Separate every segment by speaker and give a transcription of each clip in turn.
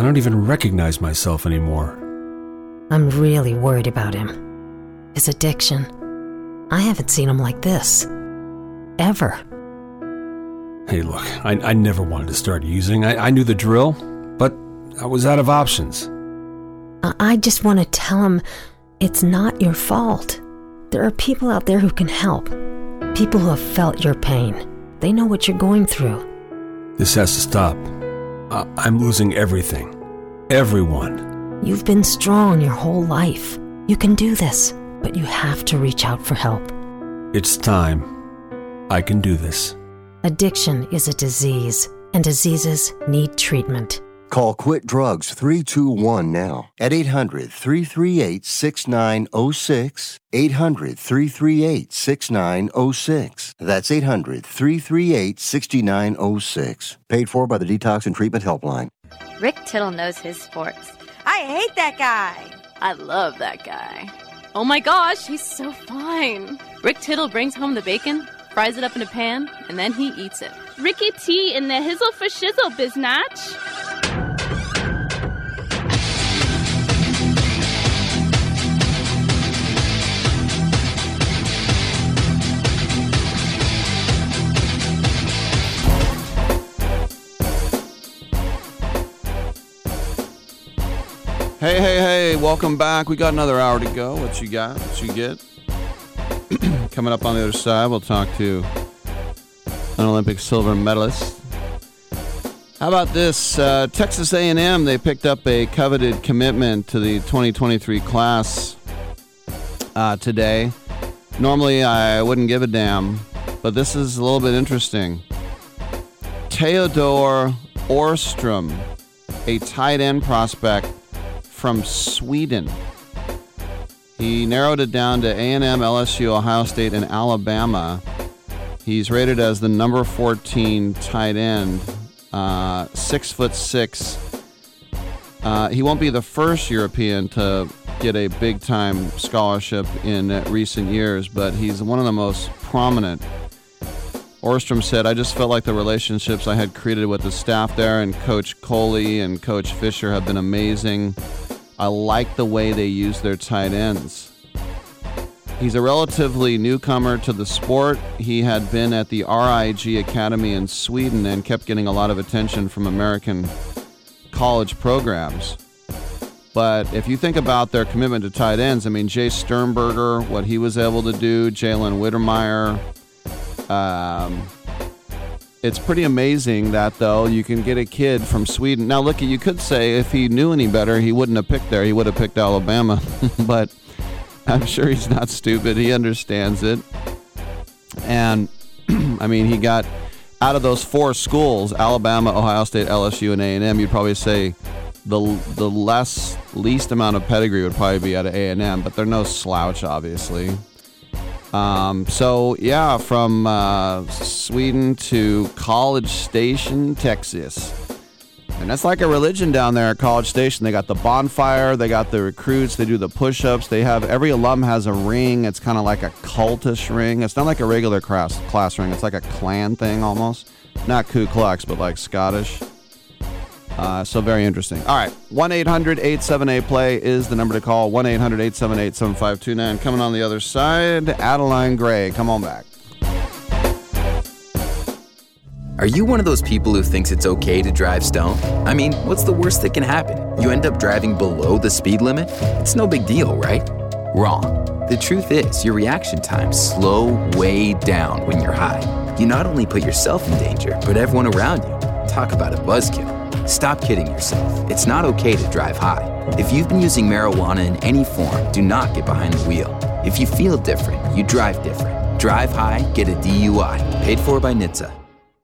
Speaker 1: I don't even recognize myself anymore.
Speaker 2: I'm really worried about him. His addiction. I haven't seen him like this. Ever.
Speaker 1: Hey, look, I never wanted to start using. I knew the drill, but I was out of options.
Speaker 2: I just want to tell him it's not your fault. There are people out there who can help. People who have felt your pain. They know what you're going through.
Speaker 1: This has to stop. I'm losing everything. Everyone.
Speaker 2: You've been strong your whole life. You can do this, but you have to reach out for help.
Speaker 1: It's time. I can do this.
Speaker 2: Addiction is a disease, and diseases need treatment.
Speaker 3: Call Quit Drugs 321 now at 800-338-6906. 800-338-6906. That's 800-338-6906. Paid for by the Detox and Treatment Helpline.
Speaker 4: Rick Tittle knows his sports.
Speaker 5: I hate that guy.
Speaker 6: I love that guy. Oh my gosh, he's so fine. Rick Tittle brings home the bacon, fries it up in a pan, and then he eats it.
Speaker 7: Ricky T in the hizzle for shizzle, biznatch.
Speaker 8: Hey, welcome back. We got another hour to go. What you got? What you get? Coming up on the other side, we'll talk to an Olympic silver medalist. How about this? Texas A&M, they picked up a coveted commitment to the 2023 class today. Normally, I wouldn't give a damn, but this is a little bit interesting. Theodor Orstrom, a tight end prospect from Sweden. He narrowed it down to A&M, LSU, Ohio State, and Alabama. He's rated as the number 14 tight end, 6'6". He won't be the first European to get a big-time scholarship in recent years, but he's one of the most prominent. Orstrom said, I just felt like the relationships I had created with the staff there and Coach Coley and Coach Fisher have been amazing. I like the way they use their tight ends. He's a relatively newcomer to the sport. He had been at the RIG Academy in Sweden and kept getting a lot of attention from American college programs. But if you think about their commitment to tight ends, I mean, Jay Sternberger, what he was able to do, Jalen Wittermeyer, it's pretty amazing that, though, you can get a kid from Sweden. Now, look, you could say if he knew any better, he wouldn't have picked there. He would have picked Alabama. But I'm sure he's not stupid. He understands it. And, I mean, he got out of those four schools, Alabama, Ohio State, LSU, and A&M, you'd probably say the least amount of pedigree would probably be out of A&M. But they're no slouch, obviously. So, yeah, from Sweden to College Station, Texas. And that's like a religion down there at College Station. They got the bonfire. They got the recruits. They do the push-ups. They have, every alum has a ring. It's kind of like a cultish ring. It's not like a regular class ring. It's like a clan thing almost. Not Ku Klux, but like Scottish. So very interesting. All right, 1-800-878-PLAY is the number to call. 1-800-878-7529. Coming on the other side, Adeline Gray. Come on back.
Speaker 9: Are you one of those people who thinks it's okay to drive stoned? I mean, what's the worst that can happen? You end up driving below the speed limit? It's no big deal, right? Wrong. The truth is, your reaction times slow way down when you're high. You not only put yourself in danger, but everyone around you. Talk about a buzzkill. Stop kidding yourself. It's not okay to drive high. If you've been using marijuana in any form, do not get behind the wheel. If you feel different, you drive different. Drive high, get a DUI. Paid for by NHTSA.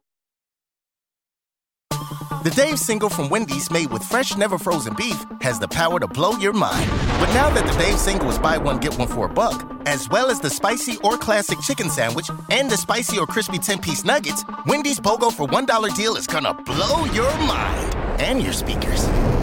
Speaker 10: The Dave Single from Wendy's, made with fresh, never frozen beef, has the power to blow your mind. But now that the Dave Single is buy one, get one for $1, as well as the spicy or classic chicken sandwich and the spicy or crispy 10-piece nuggets, Wendy's BOGO for $1 deal is gonna blow your mind and your speakers.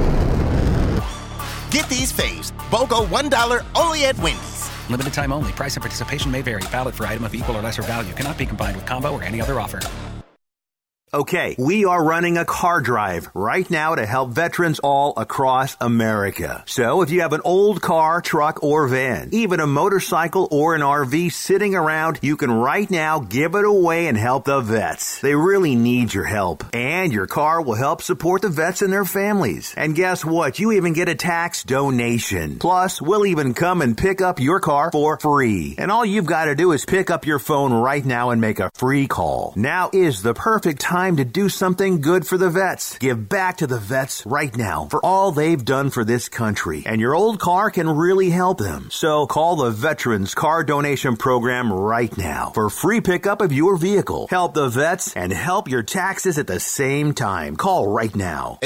Speaker 10: Get these faves, BOGO $1 only at Wendy's.
Speaker 11: Limited time only. Price and participation may vary. Valid for item of equal or lesser value. Cannot be combined with combo or any other offer.
Speaker 5: Okay, we are running a car drive right now to help veterans all across America. So if you have an old car, truck, or van, even a motorcycle or an RV sitting around, you can right now give it away and help the vets. They really need your help. And your car will help support the vets and their families. And guess what? You even get a tax donation. Plus, we'll even come and pick up your car for free. And all you've got to do is pick up your phone right now and make a free call. Now is the perfect time to do something good for the vets. Give back to the vets right now for all they've done for this country. And your old car can really help them. So call the Veterans Car Donation Program right now for free pickup of your vehicle. Help the vets and help your taxes at the same time. Call right now.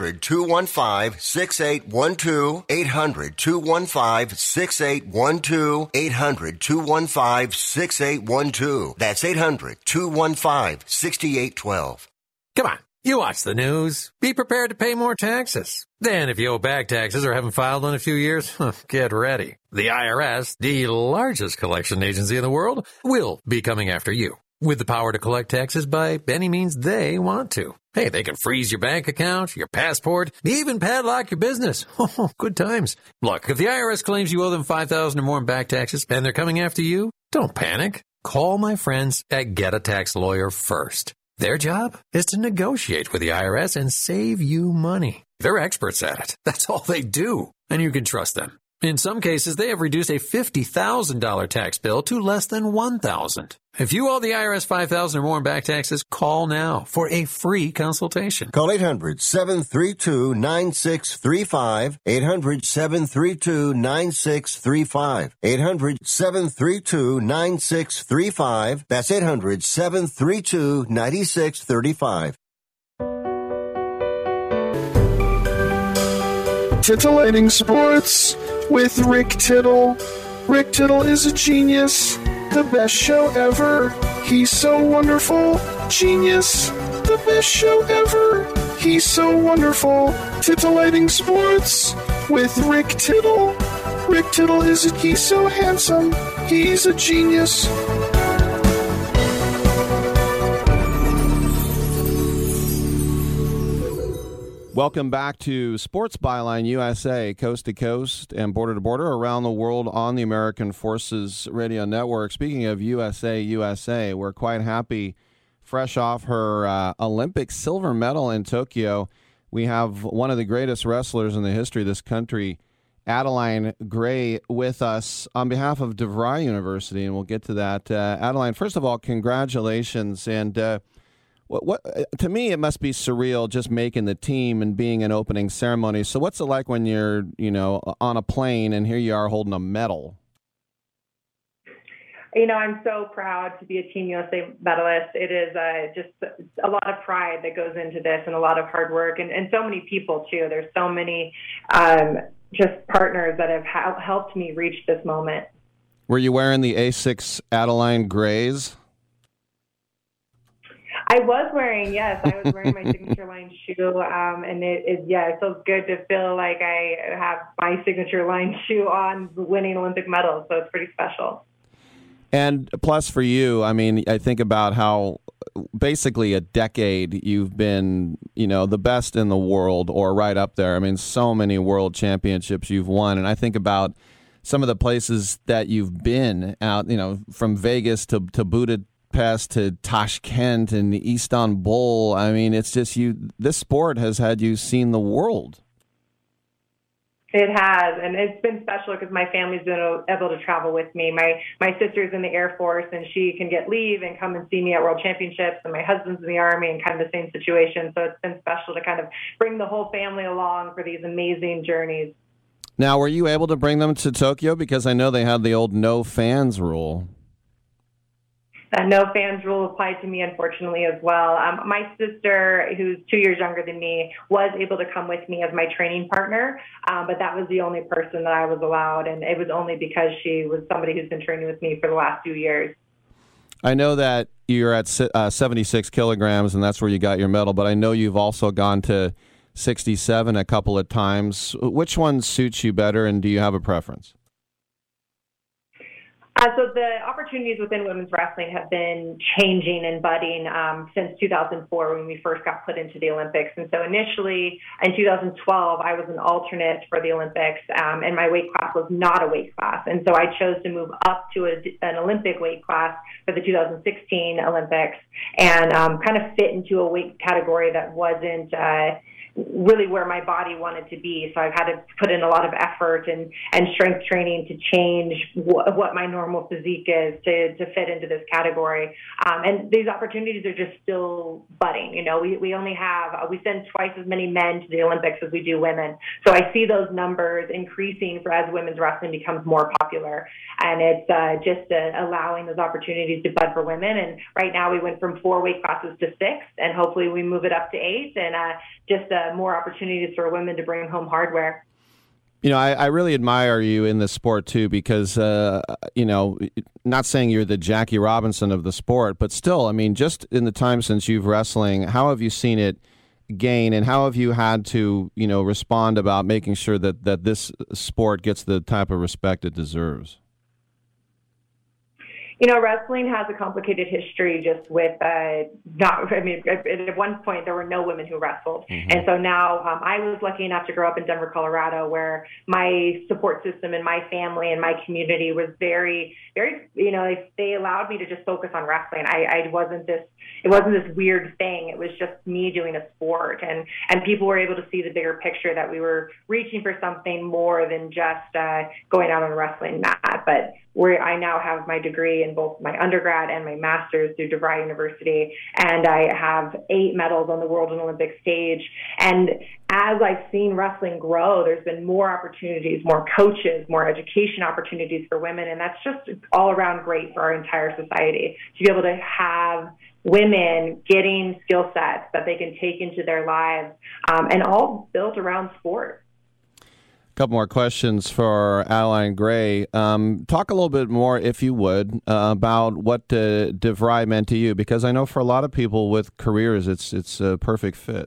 Speaker 3: 800-215-6812. 800-215-6812. 800-215-6812. That's 800-215-6812.
Speaker 11: Come on, you watch the news. Be prepared to pay more taxes. Then if you owe back taxes or haven't filed in a few years, get ready. The IRS, the largest collection agency in the world, will be coming after you with the power to collect taxes by any means they want to. Hey, they can freeze your bank account, your passport, even padlock your business. Oh, good times. Look, if the IRS claims you owe them $5,000 or more in back taxes and they're coming after you, don't panic. Call my friends at Get a Tax Lawyer first. Their job is to negotiate with the IRS and save you money. They're experts at it. That's all they do, and you can trust them. In some cases, they have reduced a $50,000 tax bill to less than $1,000. If you owe the IRS $5,000 or more in back taxes, call now for a free consultation.
Speaker 3: Call 800-732-9635. 800-732-9635. 800-732-9635. That's 800-732-9635.
Speaker 12: Titillating Sports with Rick Tittle. Rick Tittle is a genius, the best show ever. He's so wonderful, genius, the best show ever. He's so wonderful. Titillating Sports with Rick Tittle. Rick Tittle he's so handsome, he's a genius.
Speaker 8: Welcome back to Sports Byline USA, coast to coast and border to border around the world on the American Forces Radio Network. Speaking of USA, we're quite happy. Fresh off her Olympic silver medal in Tokyo, we have one of the greatest wrestlers in the history of this country, Adeline Gray, with us on behalf of DeVry University, and we'll get to that. Adeline, first of all, congratulations, and What to me, it must be surreal just making the team and being in opening ceremony. So what's it like when you're, on a plane and here you are holding a medal?
Speaker 13: I'm so proud to be a Team USA medalist. It is just a lot of pride that goes into this and a lot of hard work and so many people, too. There's so many just partners that have helped me reach this moment.
Speaker 8: Were you wearing the Asics Adeline Grays?
Speaker 13: I was wearing my signature line shoe, and it feels good to feel like I have my signature line shoe on winning Olympic medals, so it's pretty special.
Speaker 8: And plus for you, I think about how basically a decade you've been, the best in the world or right up there. So many world championships you've won, and I think about some of the places that you've been out, from Vegas to Budapest to Tashkent and Istanbul. It's just this sport has had you seen the world.
Speaker 13: It has, and it's been special because my family's been able to travel with me. My sister's in the Air Force, and she can get leave and come and see me at World Championships, and my husband's in the Army and kind of the same situation. So it's been special to kind of bring the whole family along for these amazing journeys.
Speaker 8: Now, were you able to bring them to Tokyo? Because I know they had the old no fans rule.
Speaker 13: No fans rule applied to me, unfortunately, as well. My sister, who's 2 years younger than me, was able to come with me as my training partner, but that was the only person that I was allowed, and it was only because she was somebody who's been training with me for the last few years.
Speaker 8: I know that you're at 76 kilograms, and that's where you got your medal, but I know you've also gone to 67 a couple of times. Which one suits you better, and do you have a preference?
Speaker 13: So the opportunities within women's wrestling have been changing and budding since 2004 when we first got put into the Olympics. And so initially in 2012, I was an alternate for the Olympics, and my weight class was not a weight class. And so I chose to move up to an Olympic weight class for the 2016 Olympics and kind of fit into a weight category that wasn't really where my body wanted to be. So I've had to put in a lot of effort and strength training to change what my normal physique is to fit into this category. And these opportunities are just still budding. You know, we only have, we send twice as many men to the Olympics as we do women. So I see those numbers increasing as women's wrestling becomes more popular. And it's just allowing those opportunities to bud for women. And right now we went from 4 weight classes to 6, and hopefully we move it up to 8, and just more opportunities for women to bring home hardware.
Speaker 8: You know, I really admire you in this sport, too, because, you know, not saying you're the Jackie Robinson of the sport, but still, I mean, just in the time since you've wrestling, how have you seen it gain, and how have you had to, you know, respond about making sure that this sport gets the type of respect it deserves?
Speaker 13: You know, wrestling has a complicated history just with at one point there were no women who wrestled. Mm-hmm. And so now I was lucky enough to grow up in Denver, Colorado, where my support system and my family and my community was very, very, you know, they allowed me to just focus on wrestling. It wasn't this weird thing. It was just me doing a sport, and people were able to see the bigger picture that we were reaching for something more than just going out on a wrestling mat. But I now have my degree in both my undergrad and my master's through DeVry University, and I have 8 medals on the world and Olympic stage. And as I've seen wrestling grow, there's been more opportunities, more coaches, more education opportunities for women, and that's just all around great for our entire society to be able to have women getting skill sets that they can take into their lives, and all built around sport.
Speaker 8: Couple more questions for Adeline Gray. Talk a little bit more, if you would, about what DeVry meant to you, because I know for a lot of people with careers, it's a perfect fit.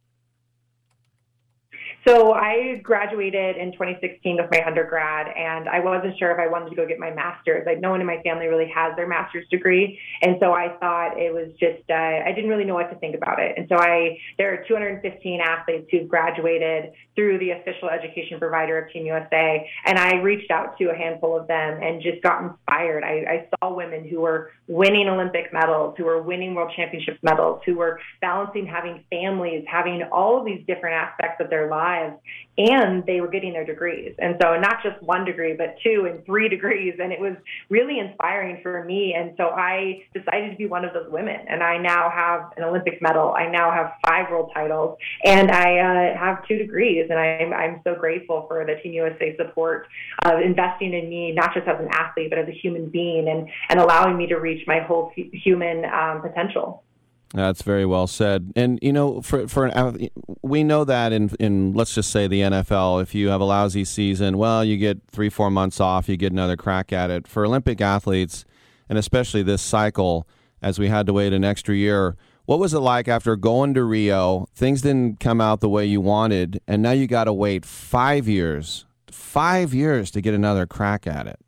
Speaker 13: So I graduated in 2016 with my undergrad, and I wasn't sure if I wanted to go get my master's. Like, no one in my family really has their master's degree, and so I thought it was just, I didn't really know what to think about it. And so there are 215 athletes who've graduated through the official education provider of Team USA, and I reached out to a handful of them and just got inspired. I saw women who were winning Olympic medals, who were winning World Championships medals, who were balancing having families, having all of these different aspects of their lives, and they were getting their degrees. And so not just 1 degree, but 2 and 3 degrees. And it was really inspiring for me. And so I decided to be one of those women. And I now have an Olympic medal. I now have 5 world titles, and I have 2 degrees. And I'm so grateful for the Team USA support of investing in me, not just as an athlete, but as a human being, and allowing me to reach my whole human potential.
Speaker 8: That's very well said. And, you know, we know that in, let's just say, the NFL, if you have a lousy season, well, you get 3-4 months off, you get another crack at it. For Olympic athletes, and especially this cycle, as we had to wait an extra year, what was it like after going to Rio? Things didn't come out the way you wanted, and now you got to wait 5 years to get another crack at it.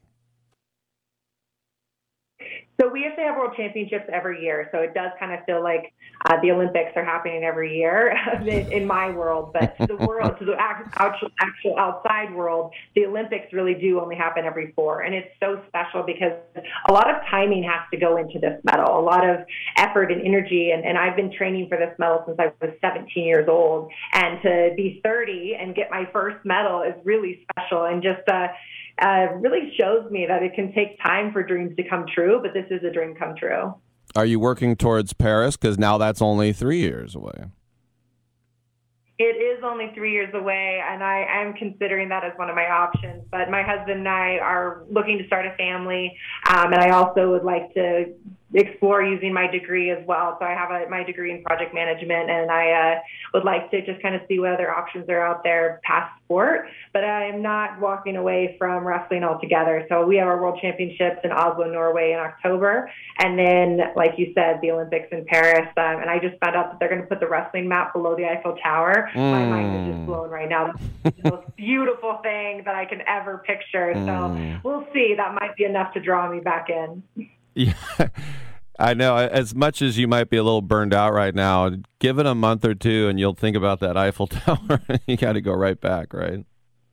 Speaker 13: So we have to have world championships every year. So it does kind of feel like the Olympics are happening every year in my world. But to the actual outside world, the Olympics really do only happen every 4. And it's so special because a lot of timing has to go into this medal, a lot of effort and energy. And I've been training for this medal since I was 17 years old. And to be 30 and get my first medal is really special, and just really shows me that it can take time for dreams to come true, but this is a dream come true.
Speaker 8: Are you working towards Paris? Because now that's only 3 years away.
Speaker 13: It is only 3 years away, and I am considering that as one of my options. But my husband and I are looking to start a family, and I also would like to explore using my degree as well. So I have my degree in project management, and I would like to just kind of see what other options are out there past sport. But I am not walking away from wrestling altogether. So we have our World Championships in Oslo, Norway in October. And then, like you said, the Olympics in Paris. And I just found out that they're going to put the wrestling mat below the Eiffel Tower. My mind is just blown right now. That's the most beautiful thing that I can ever picture. So we'll see. That might be enough to draw me back in.
Speaker 8: Yeah, I know. As much as you might be a little burned out right now, give it a month or two and you'll think about that Eiffel Tower. You got to go right back, right?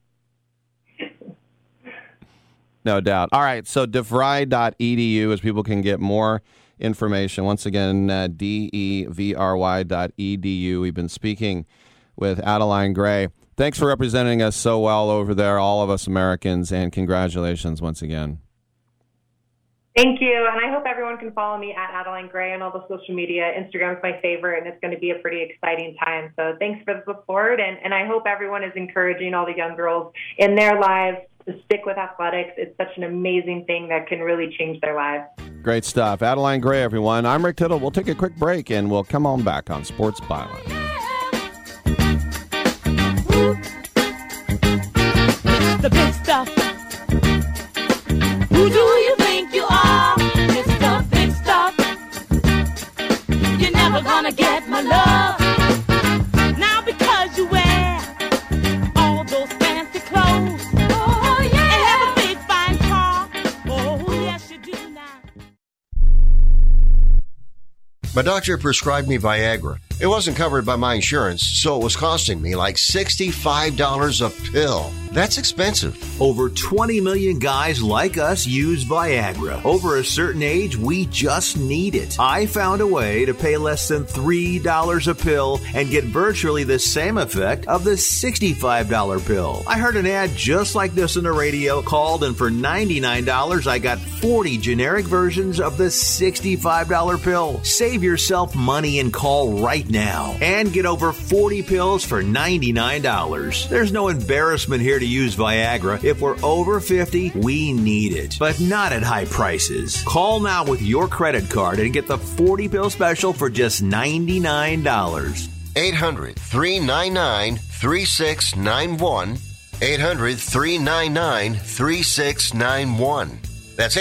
Speaker 8: No doubt. All right, so devry.edu as people can get more information. Once again, devry.edu. We've been speaking with Adeline Gray. Thanks for representing us so well over there, all of us Americans, and congratulations once again.
Speaker 13: Thank you, and I hope everyone can follow me at Adeline Gray on all the social media. Instagram is my favorite, and it's going to be a pretty exciting time. So thanks for the support, and I hope everyone is encouraging all the young girls in their lives to stick with athletics. It's such an amazing thing that can really change their lives.
Speaker 8: Great stuff. Adeline Gray, everyone. I'm Rick Tittle. We'll take a quick break, and we'll come on back on Sports Byline.
Speaker 14: The big stuff. Who do you think you are? Mr. Big Stuff. You're never gonna get my love. Now because you wear all those fancy clothes. Oh, yeah. And have a big fine car. Oh, yes, you do now.
Speaker 15: My doctor prescribed me Viagra. It wasn't covered by my insurance, so it was costing me like $65 a pill. That's expensive.
Speaker 5: Over 20 million guys like us use Viagra. Over a certain age, we just need it. I found a way to pay less than $3 a pill and get virtually the same effect of the $65 pill. I heard an ad just like this on the radio, called, and for $99, I got 40 generic versions of the $65 pill. Save yourself money and call right now and get over 40 pills for $99. There's no embarrassment here to use Viagra. If we're over 50, we need it, but not at high prices. Call now with your credit card and get the 40 pill special for just $99.
Speaker 15: 800-399-3691. 800-399-3691. That's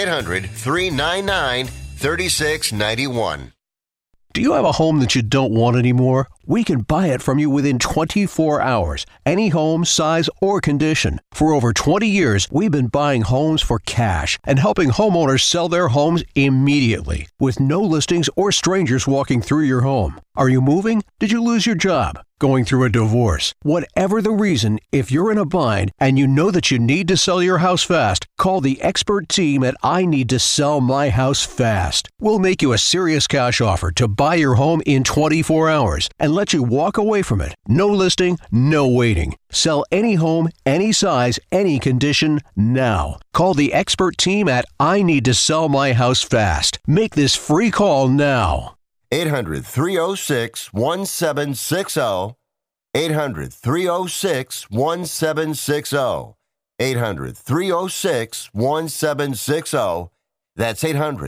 Speaker 15: 800-399-3691.
Speaker 16: Do you have a home that you don't want anymore? We can buy it from you within 24 hours. Any home, size, or condition. For over 20 years, we've been buying homes for cash and helping homeowners sell their homes immediately with no listings or strangers walking through your home. Are you moving? Did you lose your job? Going through a divorce? Whatever the reason, if you're in a bind and you know that you need to sell your house fast, call the expert team at I Need to Sell My House Fast. We'll make you a serious cash offer to buy your home in 24 hours and let you walk away from it. No listing, no waiting. Sell any home, any size, any condition, now. Call the expert team at I Need to Sell My House Fast. Make this free call now.
Speaker 15: 800-306-1760. 800-306-1760. 800-306-1760. That's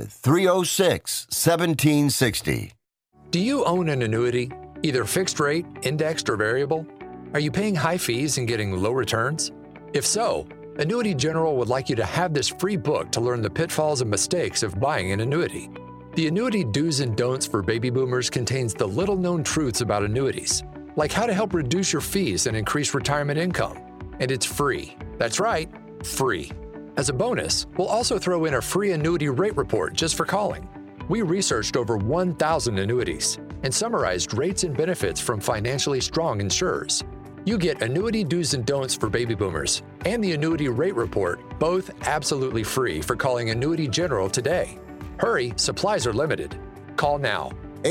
Speaker 15: 800-306-1760.
Speaker 11: Do you own an annuity, either fixed rate, indexed, or variable? Are you paying high fees and getting low returns? If so, Annuity General would like you to have this free book to learn the pitfalls and mistakes of buying an annuity. The Annuity Do's and Don'ts for Baby Boomers contains the little-known truths about annuities, like how to help reduce your fees and increase retirement income. And it's free. That's right, free. As a bonus, we'll also throw in a free annuity rate report just for calling. We researched over 1,000 annuities and summarized rates and benefits from financially strong insurers. You get Annuity Do's and Don'ts for Baby Boomers and the Annuity Rate Report, both absolutely free for calling Annuity General today. Hurry, supplies are limited. Call now.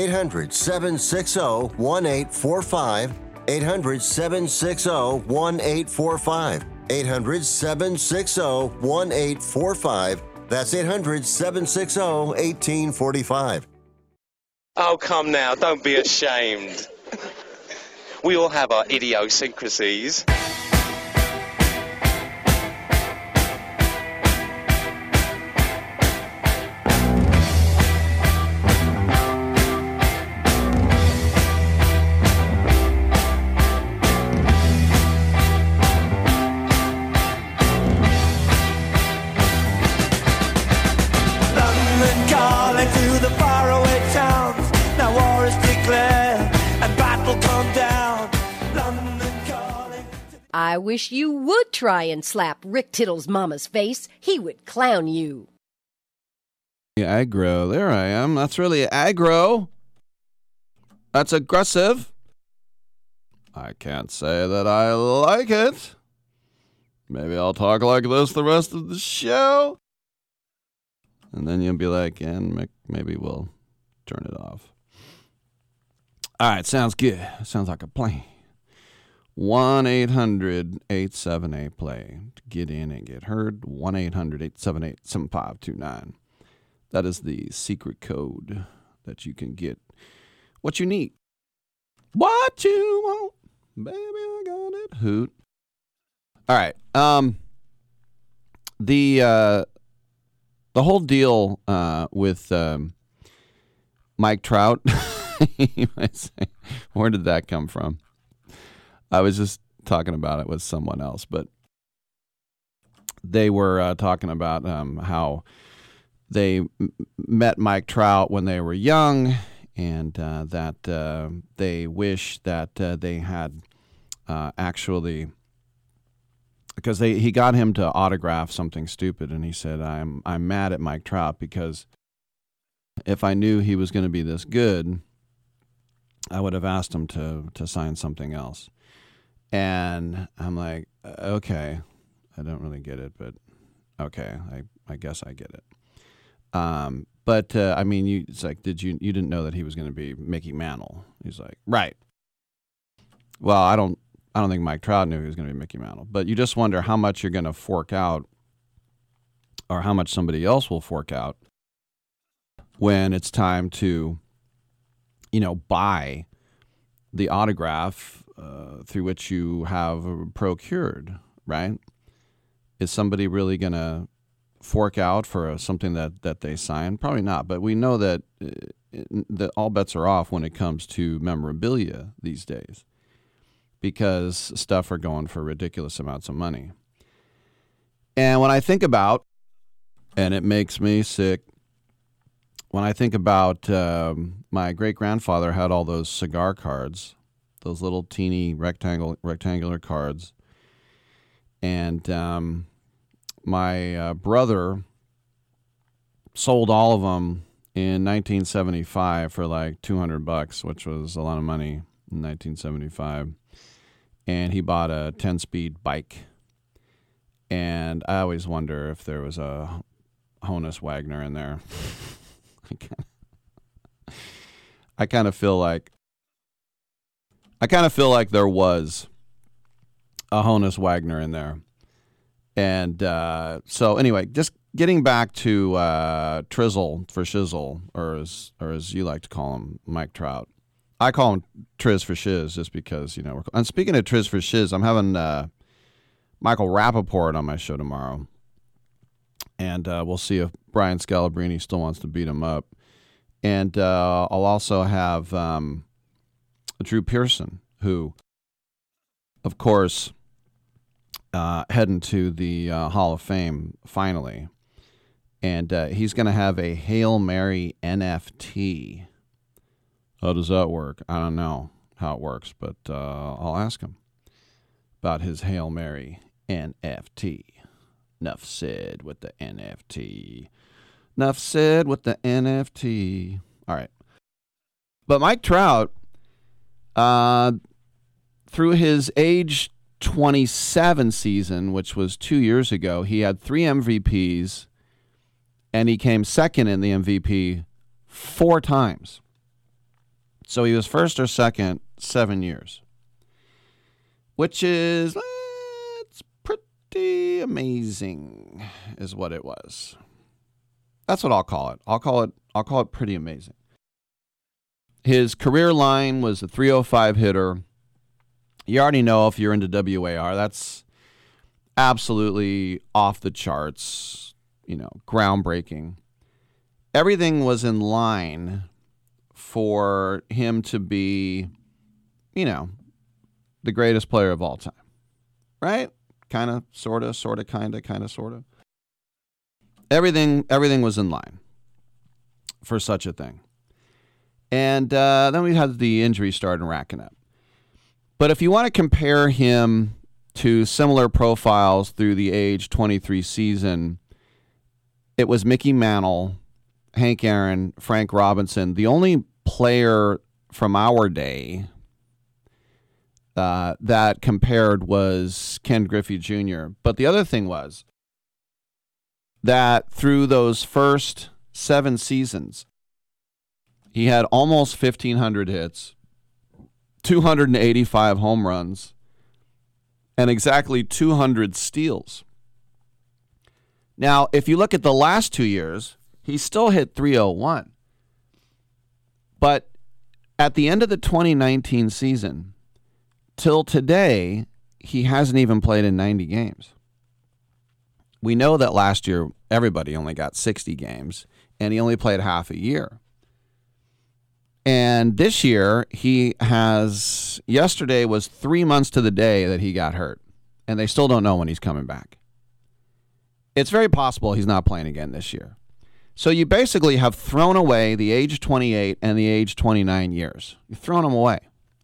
Speaker 15: 800-760-1845. 800-760-1845. 800-760-1845. That's 800-760-1845.
Speaker 17: Oh, come now, don't be ashamed. We all have our idiosyncrasies.
Speaker 18: I wish you would try and slap Rick Tittle's mama's face. He would clown you.
Speaker 8: Aggro. There I am. That's really aggro. That's aggressive. I can't say that I like it. Maybe I'll talk like this the rest of the show. And then you'll be like, and maybe we'll turn it off. All right, sounds good. Sounds like a plan. 1-800-878-PLAY to get in and get heard. 1-800-878-7529. That is the secret code that you can get what you need. What you want, baby, I got it. Hoot. All right. The whole deal with Mike Trout, you might say, where did that come from? I was just talking about it with someone else, but they were talking about how they met Mike Trout when they were young, and that they wish that they had actually, because he got him to autograph something stupid, and he said, I'm mad at Mike Trout because if I knew he was going to be this good, I would have asked him to sign something else. And I'm like, okay, I don't really get it, but okay, I guess I get it. But I mean, it's like, you didn't know that he was going to be Mickey Mantle? He's like, right. Well, I don't think Mike Trout knew he was going to be Mickey Mantle, but you just wonder how much you're going to fork out, or how much somebody else will fork out when it's time to, buy the autograph through which you have procured, right? Is somebody really going to fork out for something that they sign? Probably not, but we know that all bets are off when it comes to memorabilia these days, because stuff are going for ridiculous amounts of money. And when I think about, and it makes me sick, when I think about my great-grandfather had all those cigar cards, those little teeny rectangular cards, and my brother sold all of them in 1975 for like $200, which was a lot of money in 1975. And he bought a 10-speed bike. And I always wonder if there was a Honus Wagner in there. I kind of feel like there was a Honus Wagner in there. And so anyway, just getting back to Trizzle for Shizzle, or as you like to call him, Mike Trout. I call him Triz for Shiz just because, and speaking of Triz for Shiz, I'm having Michael Rappaport on my show tomorrow. And we'll see if Brian Scalabrine still wants to beat him up. And I'll also have Drew Pearson, who, of course, heading to the Hall of Fame finally. And he's going to have a Hail Mary NFT. How does that work? I don't know how it works, but I'll ask him about his Hail Mary NFT. Enough said with the NFT. Enough said with the NFT. All right. But Mike Trout, through his age 27 season, which was 2 years ago, he had 3 MVPs, and he came second in the MVP 4 times. So he was first or second 7 years, which is it's pretty amazing, is what it was. That's what I'll call it. I'll call it pretty amazing. His career line was a .305 hitter. You already know, if you're into WAR, that's absolutely off the charts, groundbreaking. Everything was in line for him to be, the greatest player of all time. Right? Kind of, sort of, kind of, sort of. Everything was in line for such a thing. And then we had the injury starting racking up. But if you want to compare him to similar profiles through the age 23 season, it was Mickey Mantle, Hank Aaron, Frank Robinson. The only player from our day that compared was Ken Griffey Jr. But the other thing was that through those first 7 seasons, he had almost 1,500 hits, 285 home runs, and exactly 200 steals. Now, if you look at the last 2 years, he still hit .301. But at the end of the 2019 season, till today, he hasn't even played in 90 games. We know that last year, everybody only got 60 games, and he only played half a year. And this year, yesterday was 3 months to the day that he got hurt, and they still don't know when he's coming back. It's very possible he's not playing again this year. So you basically have thrown away the age 28 and the age 29 years. You've thrown them away.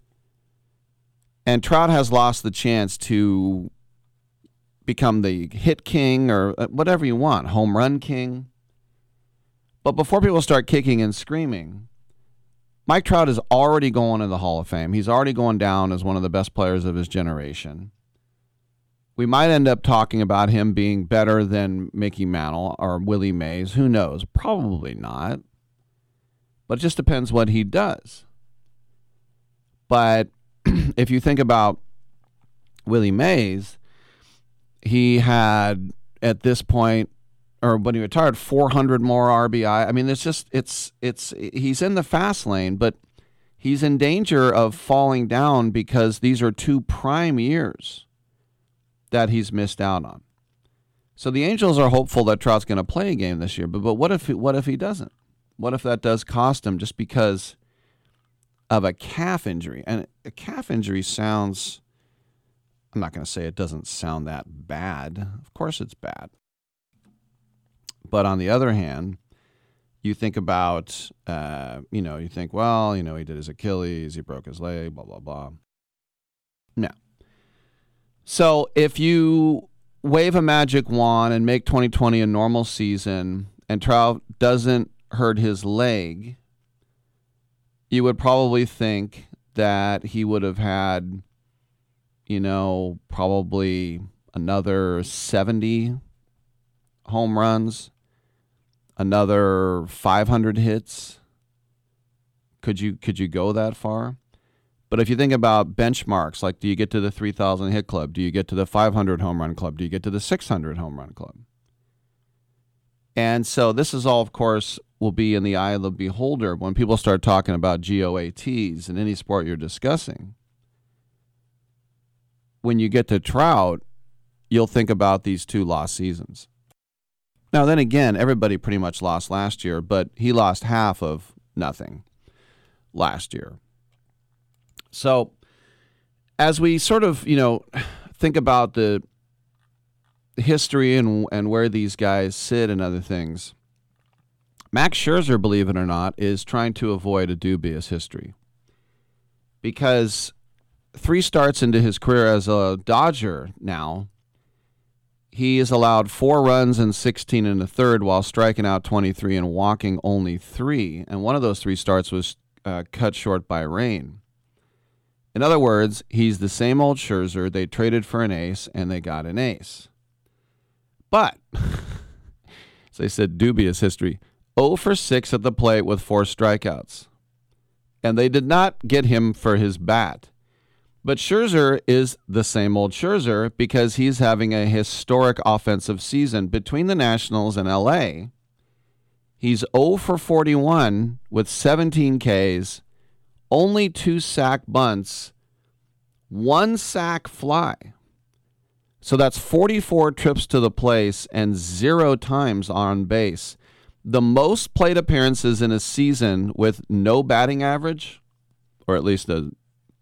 Speaker 8: And Trout has lost the chance to become the hit king or whatever you want, home run king. But before people start kicking and screaming, Mike Trout is already going to the Hall of Fame. He's already going down as one of the best players of his generation. We might end up talking about him being better than Mickey Mantle or Willie Mays. Who knows? Probably not. But it just depends what he does. But if you think about Willie Mays, he had, at this point, or when he retired, 400 more RBI. I mean, he's in the fast lane, but he's in danger of falling down because these are 2 prime years that he's missed out on. So the Angels are hopeful that Trout's going to play a game this year, but what if he doesn't? What if that does cost him just because of a calf injury? And a calf injury sounds, I'm not going to say it doesn't sound that bad. Of course it's bad. But on the other hand, you think about, he did his Achilles, he broke his leg, blah, blah, blah. No. So if you wave a magic wand and make 2020 a normal season and Trout doesn't hurt his leg, you would probably think that he would have had, probably another 70 home runs, another 500 hits. Could you go that far? But if you think about benchmarks, like do you get to the 3,000 hit club? Do you get to the 500 home run club? Do you get to the 600 home run club? And so this is all, of course, will be in the eye of the beholder when people start talking about GOATs in any sport you're discussing. When you get to Trout, you'll think about these 2 lost seasons. Now, then again, everybody pretty much lost last year, but he lost half of nothing last year. So as we sort of, think about the history and where these guys sit and other things, Max Scherzer, believe it or not, is trying to avoid a dubious history. Because 3 starts into his career as a Dodger now, he is allowed 4 runs and 16 in the third while striking out 23 and walking only 3. And one of those 3 starts was cut short by rain. In other words, he's the same old Scherzer. They traded for an ace, and they got an ace. But, as they said, dubious history, 0 for 6 at the plate with 4 strikeouts. And they did not get him for his bat. But Scherzer is the same old Scherzer because he's having a historic offensive season. Between the Nationals and L.A., he's 0 for 41 with 17 Ks, only 2 sack bunts, 1 sack fly. So that's 44 trips to the place and 0 times on base. The most plate appearances in a season with no batting average, or at least a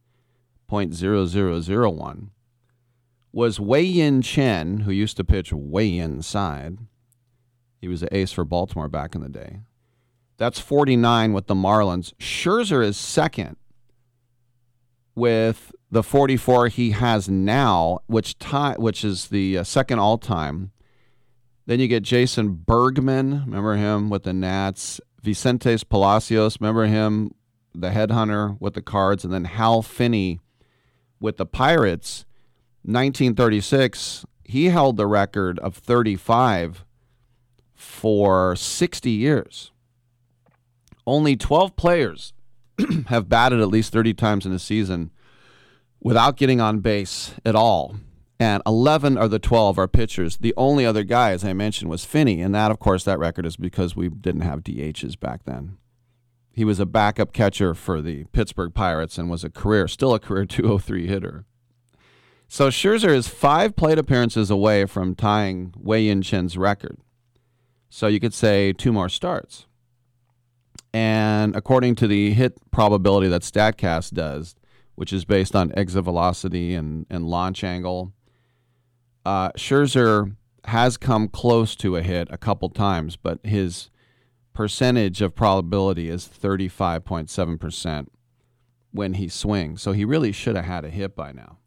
Speaker 8: .0001, was Wei-Yin Chen, who used to pitch way inside. He was an ace for Baltimore back in the day. That's 49 with the Marlins. Scherzer is second with the 44 he has now, which is the second all-time. Then you get Jason Bergman, remember him with the Nats. Vicentes Palacios, remember him, the headhunter with the Cards. And then Hal Finney with the Pirates. 1936, he held the record of 35 for 60 years. Only 12 players have batted at least 30 times in a season without getting on base at all. And 11 of the 12 are pitchers. The only other guy, as I mentioned, was Finney. And that, of course, that record is because we didn't have DHs back then. He was a backup catcher for the Pittsburgh Pirates and was still a career 203 hitter. So Scherzer is 5 plate appearances away from tying Wei-Yin Chen's record. So you could say 2 more starts. And according to the hit probability that StatCast does, which is based on exit velocity and launch angle, Scherzer has come close to a hit a couple times, but his percentage of probability is 35.7% when he swings. So he really should have had a hit by now.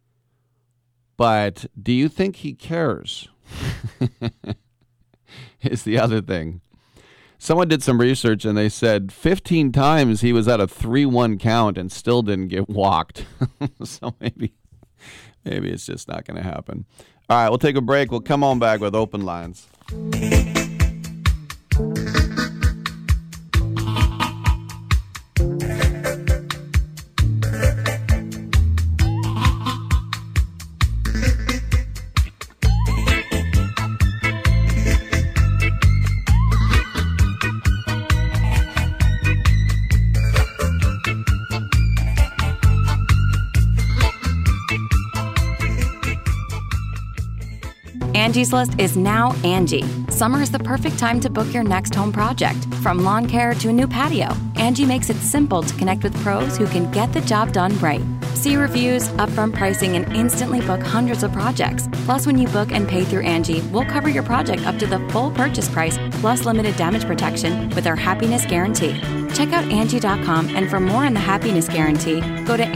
Speaker 8: But do you think he cares? Is the other thing. Someone did some research and they said 15 times he was at a 3-1 count and still didn't get walked. So maybe it's just not going to happen. All right, we'll take a break. We'll come on back with Open Lines.
Speaker 19: Angie's List is now Angie. Summer is the perfect time to book your next home project. From lawn care to a new patio, Angie makes it simple to connect with pros who can get the job done right. See reviews, upfront pricing, and instantly book hundreds of projects. Plus, when you book and pay through Angie, we'll cover your project up to the full purchase price, plus limited damage protection with our Happiness Guarantee. Check out Angie.com, and for more on the Happiness Guarantee, go to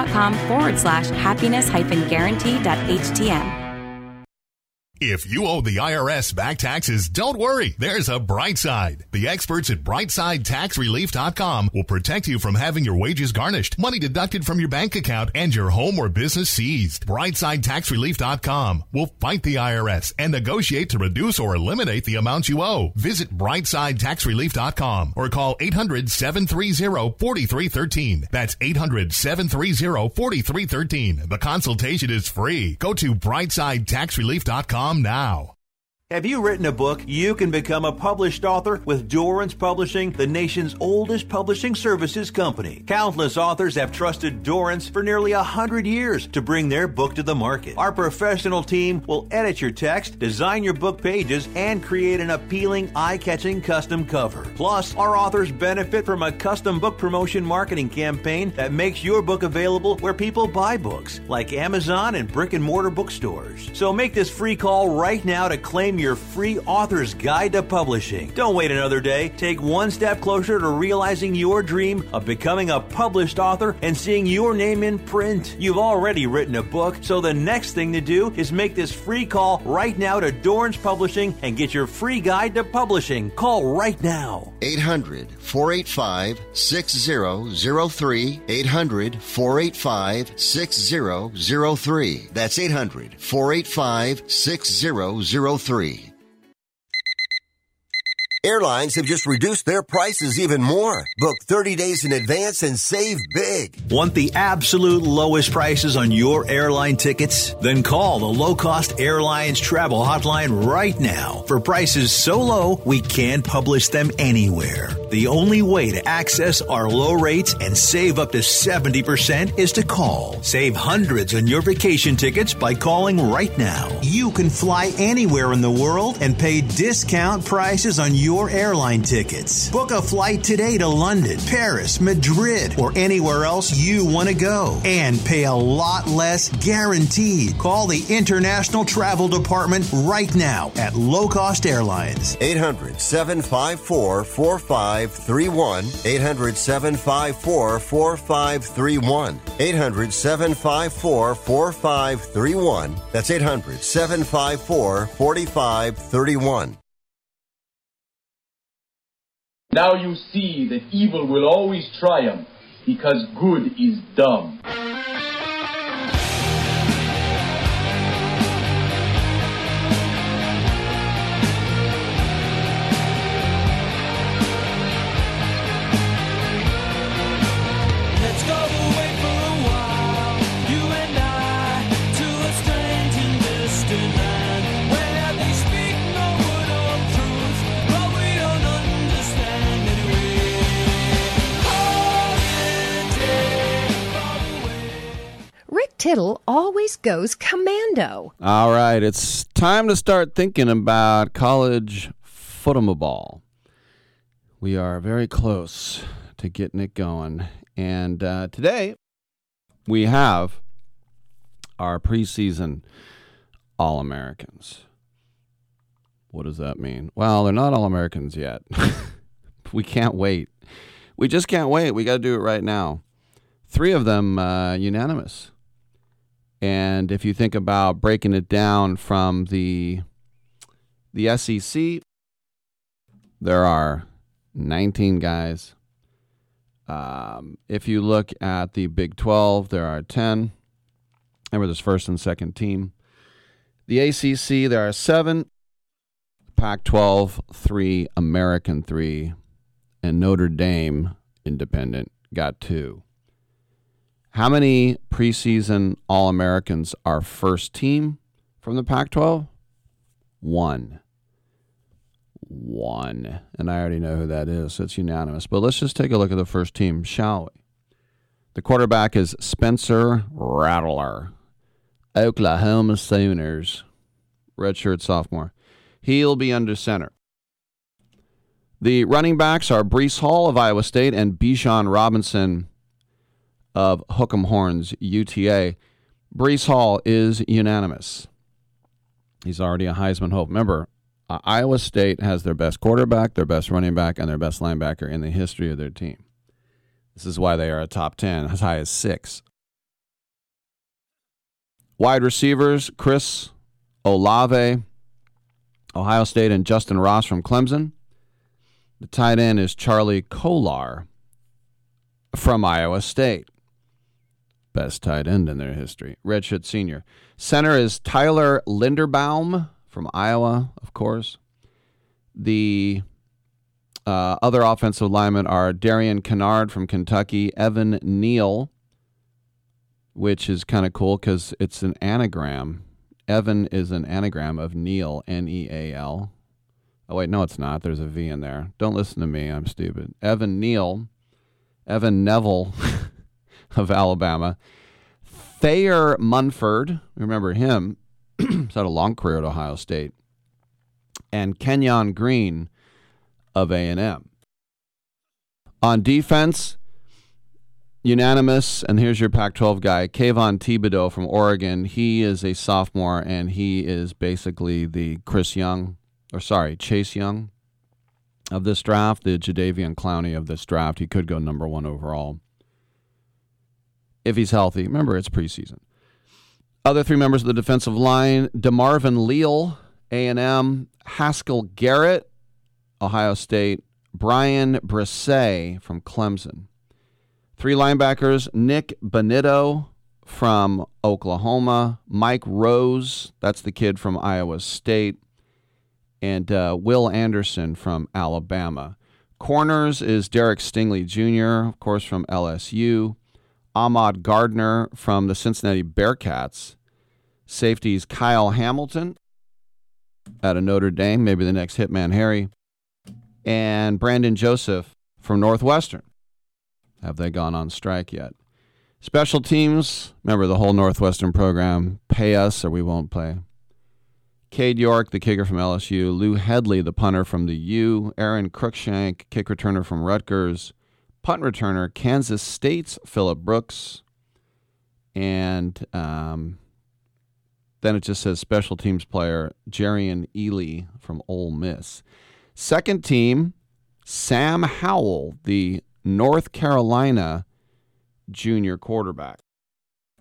Speaker 19: Angie.com/happiness-guarantee.htm.
Speaker 20: If you owe the IRS back taxes, don't worry. There's a bright side. The experts at BrightSideTaxRelief.com will protect you from having your wages garnished, money deducted from your bank account, and your home or business seized. BrightSideTaxRelief.com will fight the IRS and negotiate to reduce or eliminate the amount you owe. Visit BrightSideTaxRelief.com or call 800-730-4313. That's 800-730-4313. The consultation is free. Go to BrightSideTaxRelief.com now.
Speaker 5: Have you written a book? You can become a published author with Dorrance Publishing, the nation's oldest publishing services company. Countless authors have trusted Dorrance for nearly 100 years to bring their book to the market. Our professional team will edit your text, design your book pages, and create an appealing, eye-catching custom cover. Plus, our authors benefit from a custom book promotion marketing campaign that makes your book available where people buy books, like Amazon and brick-and-mortar bookstores. So make this free call right now to claim your free author's guide to publishing. Don't wait another day. Take one step closer to realizing your dream of becoming a published author and seeing your name in print. You've already written a book, so the next thing to do is make this free call right now to Dorrance Publishing and get your free guide to publishing. Call right now.
Speaker 15: 800-485-6003. 800-485-6003. That's 800-485-6003. Airlines have just reduced their prices even more. Book 30 days in advance and save big.
Speaker 5: Want the absolute lowest prices on your airline tickets? Then call the Low Cost Airlines Travel Hotline right now. For prices so low, we can't publish them anywhere. The only way to access our low rates and save up to 70% is to call. Save hundreds on your vacation tickets by calling right now. You can fly anywhere in the world and pay discount prices on your airline tickets. Book a flight today to London, Paris, Madrid, or anywhere else you want to go and pay a lot less guaranteed. Call the International Travel Department right now at Low Cost Airlines.
Speaker 15: 800-754-4531. 800-754-4531. 800-754-4531. That's 800-754-4531.
Speaker 21: Now you see that evil will always triumph because good is dumb.
Speaker 14: Let's go away for a while, you and I, to a strange and distant land where they speak no word of truth, but we don't understand anyway.
Speaker 18: Rick Tittle always goes commando.
Speaker 8: All right, it's time to start thinking about college football. We are very close to getting it going. And today we have our preseason All-Americans. What does that mean? Well, they're not All-Americans yet. We can't wait. We just can't wait. We got to do it right now. 3 of them unanimous. And if you think about breaking it down from the SEC, there are 19 guys. If you look at the Big 12, there are 10. Remember, there's first and second team. The ACC, there are 7. Pac-12, 3. American, 3. And Notre Dame, independent, got 2. How many preseason All-Americans are first team from the Pac-12? 1. And I already know who that is, so it's unanimous. But let's just take a look at the first team, shall we? The quarterback is Spencer Rattler, Oklahoma Sooners, redshirt sophomore. He'll be under center. The running backs are Breece Hall of Iowa State and Bijan Robinson of Hook'em Horns, UTA. Breece Hall is unanimous. He's already a Heisman hope. Remember, Iowa State has their best quarterback, their best running back, and their best linebacker in the history of their team. This is why they are a top 10, as high as 6. Wide receivers, Chris Olave, Ohio State, and Justin Ross from Clemson. The tight end is Charlie Kolar from Iowa State. Best tight end in their history. Redshirt senior. Center is Tyler Linderbaum from Iowa, of course. The other offensive linemen are Darian Kennard from Kentucky, Evan Neal, which is kind of cool because it's an anagram. Evan is an anagram of Neal, N-E-A-L. Oh, wait, no, it's not. There's a V in there. Don't listen to me. I'm stupid. Evan Neal, Evan Neville of Alabama. Thayer Munford, remember him. He's had a long career at Ohio State. And Kenyon Green of A&M. On defense, unanimous, and here's your Pac-12 guy, Kayvon Thibodeau from Oregon. He is a sophomore, and he is basically the Chase Young of this draft, the Jadeveon Clowney of this draft. He could go number 1 overall if he's healthy. Remember, it's preseason. Other 3 members of the defensive line, DeMarvin Leal, A&M, Haskell Garrett, Ohio State, Brian Bresee from Clemson. 3 linebackers, Nick Bonitto from Oklahoma, Mike Rose, that's the kid from Iowa State, and Will Anderson from Alabama. Corners is Derek Stingley Jr., of course, from LSU. Ahmad Gardner from the Cincinnati Bearcats. Safeties Kyle Hamilton out of Notre Dame, maybe the next Hitman Harry. And Brandon Joseph from Northwestern. Have they gone on strike yet? Special teams, remember the whole Northwestern program, pay us or we won't play. Cade York, the kicker from LSU. Lou Headley, the punter from the U. Aaron Cruikshank, kick returner from Rutgers. Punt returner, Kansas State's Phillip Brooks. And then it just says special teams player, Jarian Ely from Ole Miss. Second team, Sam Howell, the North Carolina junior quarterback.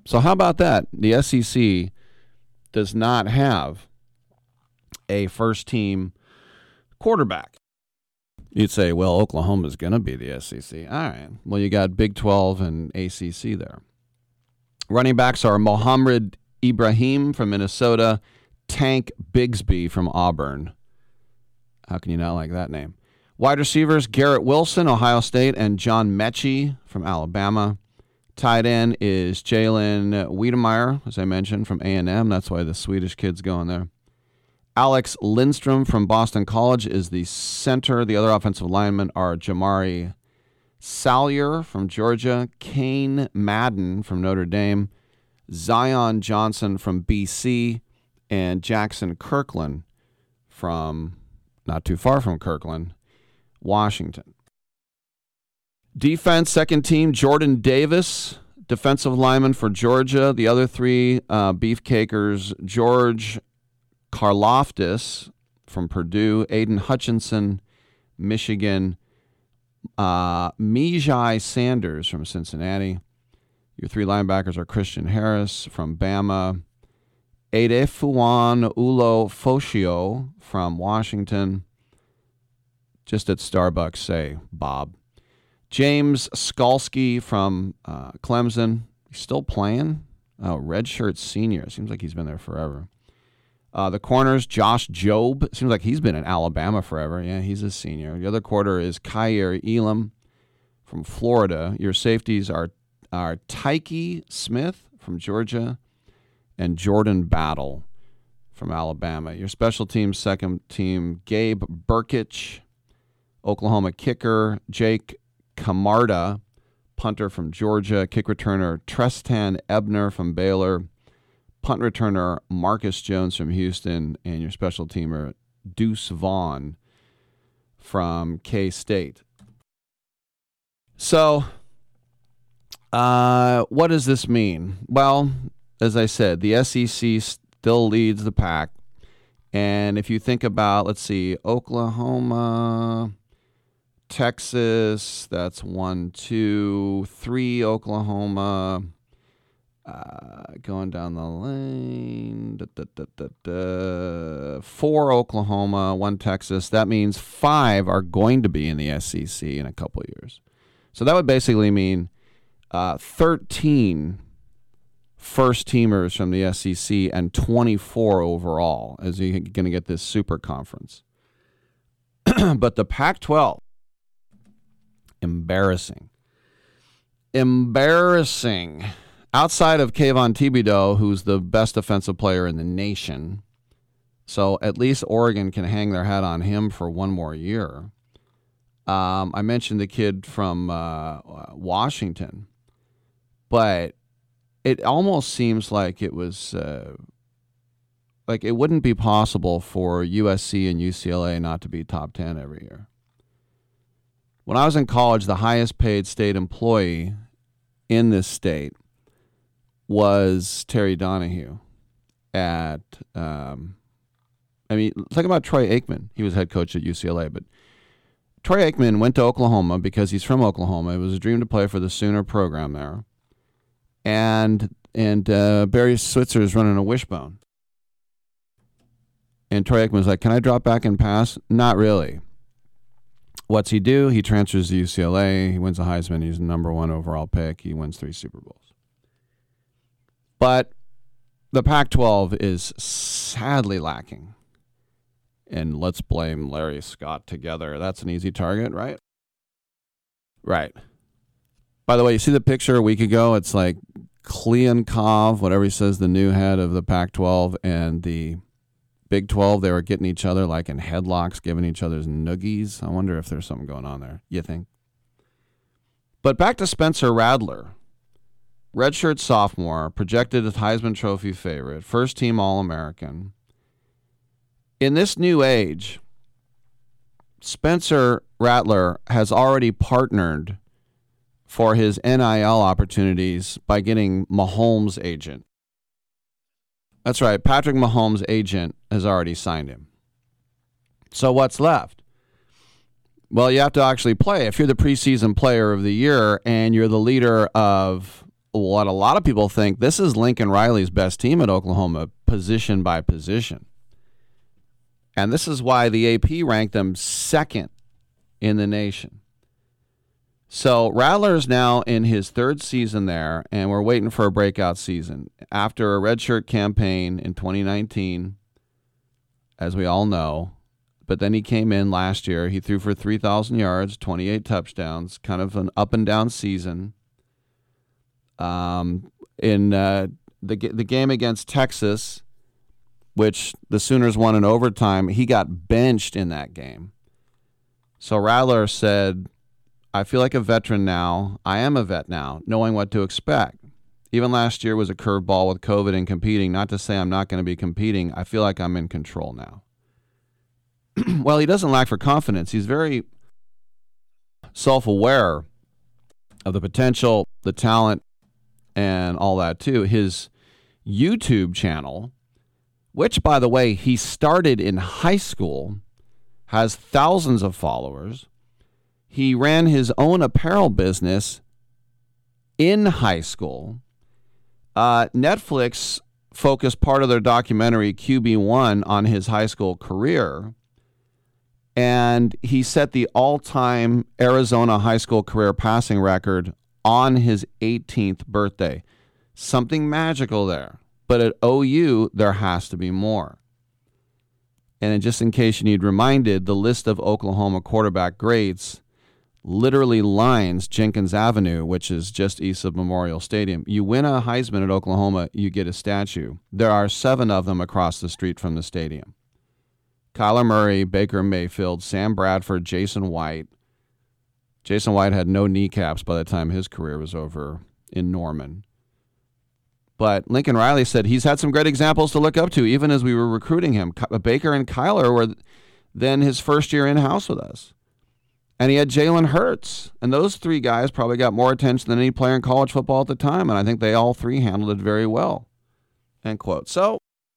Speaker 8: So how about that? The SEC does not have a first-team quarterback. You'd say, well, Oklahoma's going to be the SEC. All right. Well, you got Big 12 and ACC there. Running backs are Mohamed Ibrahim from Minnesota, Tank Bigsby from Auburn. How can you not like that name? Wide receivers, Garrett Wilson, Ohio State, and John Mechie from Alabama. Tight end is Jalen Wiedemeyer, as I mentioned, from A&M. That's why the Swedish kid's going there. Alex Lindstrom from Boston College is the center. The other offensive linemen are Jamari Salyer from Georgia, Kane Madden from Notre Dame, Zion Johnson from BC, and Jackson Kirkland from, not too far from Kirkland, Washington. Defense, second team, Jordan Davis, defensive lineman for Georgia. The other three beefcakers, George Karlaftis from Purdue, Aiden Hutchinson, Michigan, Mijai Sanders from Cincinnati. Your three linebackers are Christian Harris from Bama, Adefuan Ulo Foshio from Washington. Just at Starbucks, say Bob. James Skalski from Clemson. He's still playing? Oh, redshirt senior. Seems like he's been there forever. The corners, Josh Jobe. Seems like he's been in Alabama forever. Yeah, he's a senior. The other quarter is Kyer Elam from Florida. Your safeties are Tyke Smith from Georgia and Jordan Battle from Alabama. Your special teams, second team, Gabe Burkich, Oklahoma kicker, Jake Camarda, punter from Georgia, kick returner Tristan Ebner from Baylor, punt returner Marcus Jones from Houston, and your special teamer Deuce Vaughn from K-State. So, what does this mean? Well, as I said, the SEC still leads the pack. And if you think about, let's see, Oklahoma, Texas, that's 1, 2, 3 Oklahoma. Going down the lane, 4 Oklahoma, 1 Texas. That means 5 are going to be in the SEC in a couple of years. So that would basically mean 13 first-teamers from the SEC and 24 overall as you're going to get this super conference. But the Pac-12, embarrassing. Outside of Kayvon Thibodeau, who's the best defensive player in the nation, so at least Oregon can hang their hat on him for one more year. I mentioned the kid from Washington, but it almost seems like it was like it wouldn't be possible for USC and UCLA not to be top 10 every year. When I was in college, the highest paid state employee in this state was Terry Donahue at, think about Troy Aikman. He was head coach at UCLA, but Troy Aikman went to Oklahoma because he's from Oklahoma. It was a dream to play for the Sooner program there. And Barry Switzer is running a wishbone. And Troy Aikman's like, can I drop back and pass? Not really. What's he do? He transfers to UCLA. He wins the Heisman. He's the number 1 overall pick. He wins 3 Super Bowls. But the Pac-12 is sadly lacking. And let's blame Larry Scott together. That's an easy target, right? Right. By the way, you see the picture a week ago? It's like Klyankov, whatever he says, the new head of the Pac-12, and the Big 12, they were getting each other like in headlocks, giving each other's noogies. I wonder if there's something going on there. You think? But back to Spencer Rattler. Redshirt sophomore, projected as Heisman Trophy favorite, first-team All-American. In this new age, Spencer Rattler has already partnered for his NIL opportunities by getting Mahomes' agent. That's right, Patrick Mahomes' agent has already signed him. So what's left? Well, you have to actually play. If you're the preseason player of the year and you're the leader of what a lot of people think, this is Lincoln Riley's best team at Oklahoma, position by position. And this is why the AP ranked them second in the nation. So Rattler is now in his third season there, and we're waiting for a breakout season. After a redshirt campaign in 2019, as we all know, but then he came in last year. He threw for 3,000 yards, 28 touchdowns, kind of an up and down season. In the game against Texas, which the Sooners won in overtime, he got benched in that game. So Rattler said, I feel like a veteran now. I am a vet now, knowing what to expect. Even last year was a curveball with COVID and competing. Not to say I'm not going to be competing. I feel like I'm in control now. Well, he doesn't lack for confidence. He's very self-aware of the potential, the talent, and all that too. His YouTube channel, which, by the way, he started in high school, has thousands of followers. He ran his own apparel business in high school. Netflix focused part of their documentary QB1 on his high school career, and he set the all-time Arizona high school career passing record on his 18th birthday. Something magical there. But at OU, there has to be more. And just in case you need reminded, the list of Oklahoma quarterback greats literally lines Jenkins Avenue, which is just east of Memorial Stadium. You win a Heisman at Oklahoma, you get a statue. There are 7 of them across the street from the stadium. Kyler Murray, Baker Mayfield, Sam Bradford, Jason White. Jason White had no kneecaps by the time his career was over in Norman. But Lincoln Riley said he's had some great examples to look up to, even as we were recruiting him. Baker and Kyler were then his first year in-house with us. And he had Jalen Hurts. And those 3 guys probably got more attention than any player in college football at the time. And I think they all 3 handled it very well. End quote. So,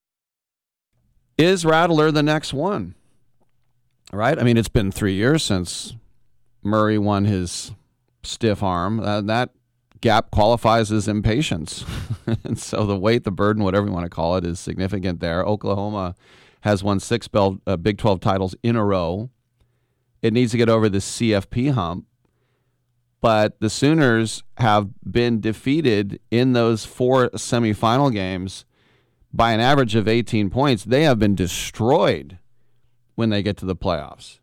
Speaker 8: is Rattler the next one? Right? I mean, it's been 3 years since Murray won his stiff arm. That gap qualifies as impatience. And so the weight, the burden, whatever you want to call it, is significant there. Oklahoma has won 6 Big 12 titles in a row. It needs to get over the CFP hump. But the Sooners have been defeated in those 4 semifinal games by an average of 18 points. They have been destroyed when they get to the playoffs.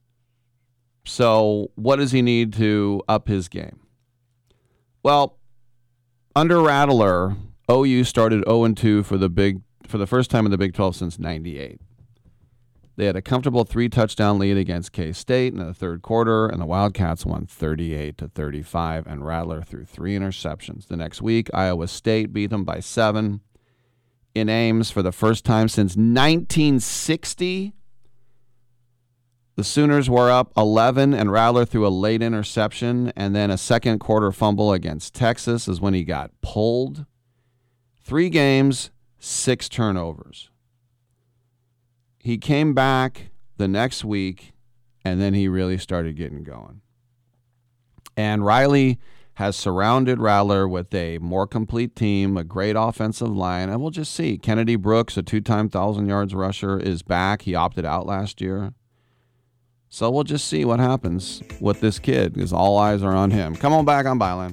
Speaker 8: So what does he need to up his game? Well, under Rattler, OU started 0-2 for the first time in the Big 12 since '98. They had a comfortable 3-touchdown lead against K-State in the third quarter, and the Wildcats won 38-35, and Rattler threw 3 interceptions. The next week, Iowa State beat them by 7 in Ames for the first time since 1960. The Sooners were up 11, and Rattler threw a late interception, and then a second quarter fumble against Texas is when he got pulled. 3 games, 6 turnovers. He came back the next week, and then he really started getting going. And Riley has surrounded Rattler with a more complete team, a great offensive line, and we'll just see. Kennedy Brooks, a 2-time 1,000 yards rusher, is back. He opted out last year. So we'll just see what happens with this kid, because all eyes are on him. Come on back on Byline.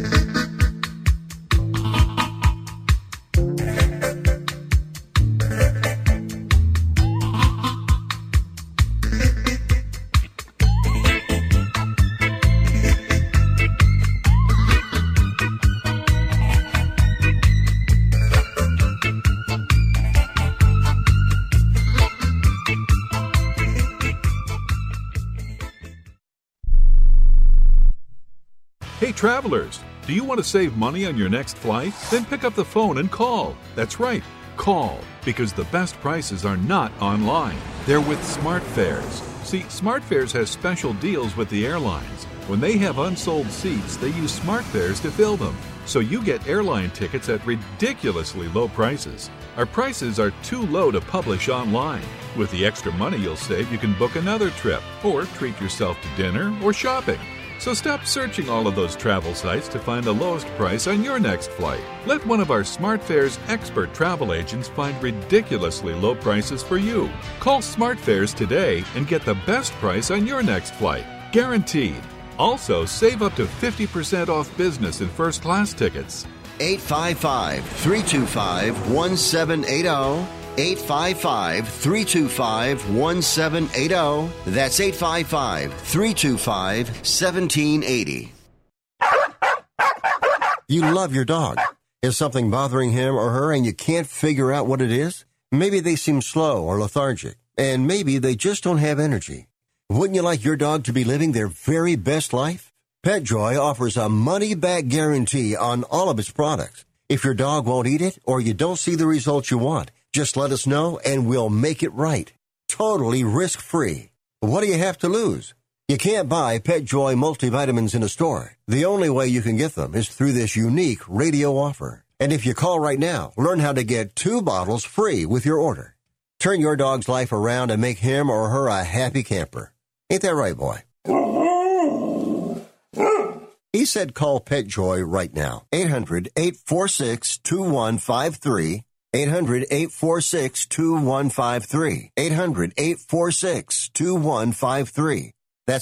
Speaker 1: Hey travelers, do you want to save money on your next flight? Then pick up the phone and call. That's right, call, because the best prices are not online. They're with SmartFares. See, SmartFares has special deals with the airlines. When they have unsold seats, they use SmartFares to fill them. So you get airline tickets at ridiculously low prices. Our prices are too low to publish online. With the extra money you'll save, you can book another trip or treat yourself to dinner or shopping. So stop searching all of those travel sites to find the lowest price on your next flight. Let one of our SmartFares expert travel agents find ridiculously low prices for you. Call SmartFares today and get the best price on your next flight. Guaranteed. Also, save up to 50% off business and first class tickets.
Speaker 15: 855-325-1780. 855-325-1780. That's 855-325-1780. You love your dog. Is something bothering him or her and you can't figure out what it is? Maybe they seem slow or lethargic, and maybe they just don't have energy. Wouldn't you like your dog to be living their very best life? PetJoy offers a money-back guarantee on all of its products. If your dog won't eat it or you don't see the results you want, just let us know and we'll make it right. Totally risk-free. What do you have to lose? You can't buy PetJoy multivitamins in a store. The only way you can get them is through this unique radio offer. And if you call right now, learn how to get 2 bottles free with your order. Turn your dog's life around and make him or her a happy camper. Ain't that right, boy? He said call PetJoy right now. 800-846-2153. 800-846-2153. 800-846-2153. That's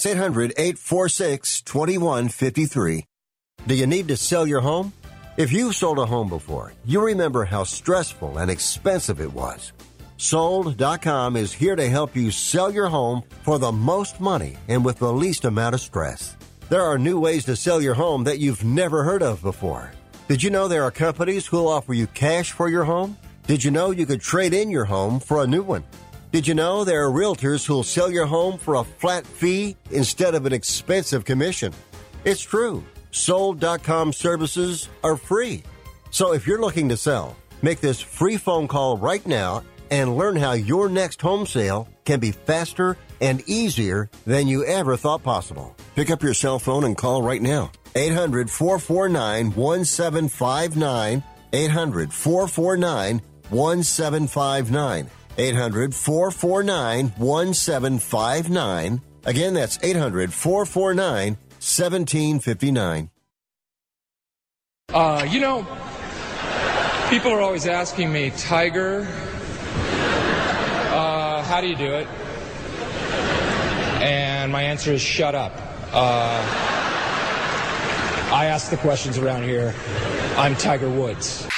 Speaker 15: 800-846-2153. Do you need to sell your home? If you've sold a home before, you remember how stressful and expensive it was. Sold.com is here to help you sell your home for the most money and with the least amount of stress. There are new ways to sell your home that you've never heard of before. Did you know there are companies who'll offer you cash for your home? Did you know you could trade in your home for a new one? Did you know there are realtors who'll sell your home for a flat fee instead of an expensive commission? It's true. Sold.com services are free. So if you're looking to sell, make this free phone call right now and learn how your next home sale can be faster and easier than you ever thought possible. Pick up your cell phone and call right now. 800-449-1759. 800-449-1759. 800-449-1759. Again, that's 800-449-1759.
Speaker 2: People are always asking me, Tiger, how do you do it? And my answer is shut up. I ask the questions around here. I'm Tiger Woods.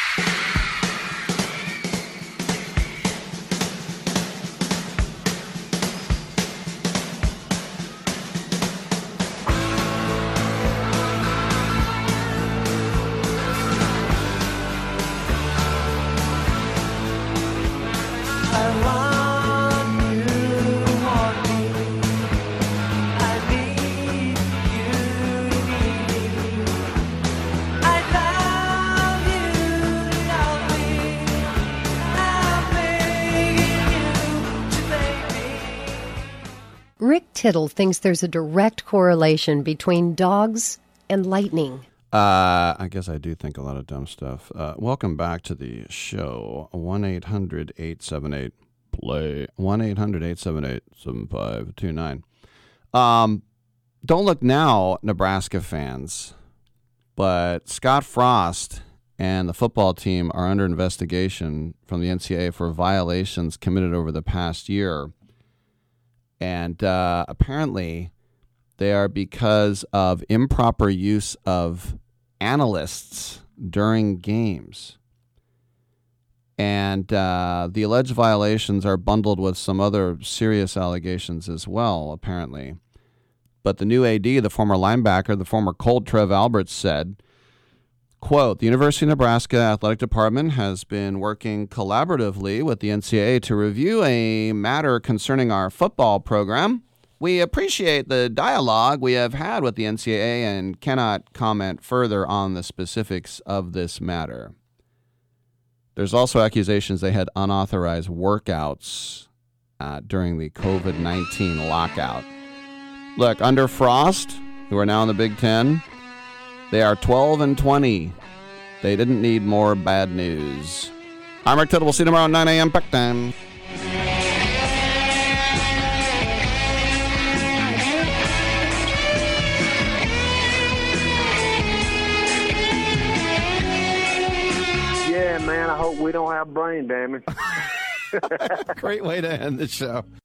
Speaker 18: Rick Tittle thinks there's a direct correlation between dogs and lightning.
Speaker 8: I guess I do think a lot of dumb stuff. Welcome back to the show. 1-800-878-PLAY. 1-800-878-7529. Don't look now, Nebraska fans, but Scott Frost and the football team are under investigation from the NCAA for violations committed over the past year. And apparently they are because of improper use of analysts during games. And the alleged violations are bundled with some other serious allegations as well, apparently. But the new AD, the former linebacker, the former Colt, Trev Alberts, said, quote, the University of Nebraska Athletic Department has been working collaboratively with the NCAA to review a matter concerning our football program. We appreciate the dialogue we have had with the NCAA and cannot comment further on the specifics of this matter. There's also accusations they had unauthorized workouts during the COVID-19 lockout. Look, under Frost, who are now in the Big Ten, they are 12-20. They didn't need more bad news. I'm Rick Tittle. We'll see you tomorrow at 9 a.m. Pack time.
Speaker 4: man, I hope we don't have brain damage.
Speaker 8: Great way to end the show.